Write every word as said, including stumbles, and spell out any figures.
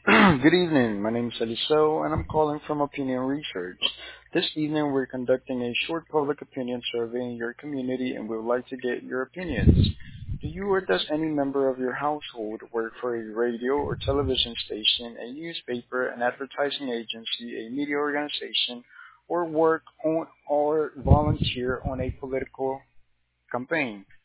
Good evening. My name is Eliseo, and I'm calling from Opinion Research. This evening, we're conducting a short public opinion survey in your community, and we would like to get your opinions. Do you or does any member of your household work for a radio or television station, a newspaper, an advertising agency, a media organization, or work on or volunteer on a political campaign?